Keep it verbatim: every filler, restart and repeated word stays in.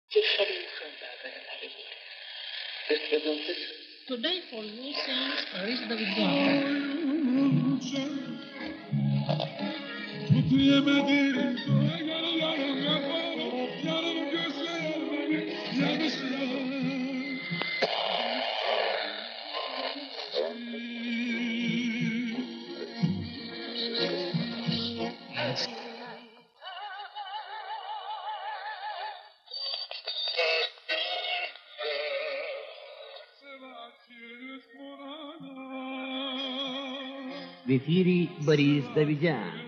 چه شبی سنبادر پریدید. This Today for you sings Paris Davidian. В эфире Борис Давидян.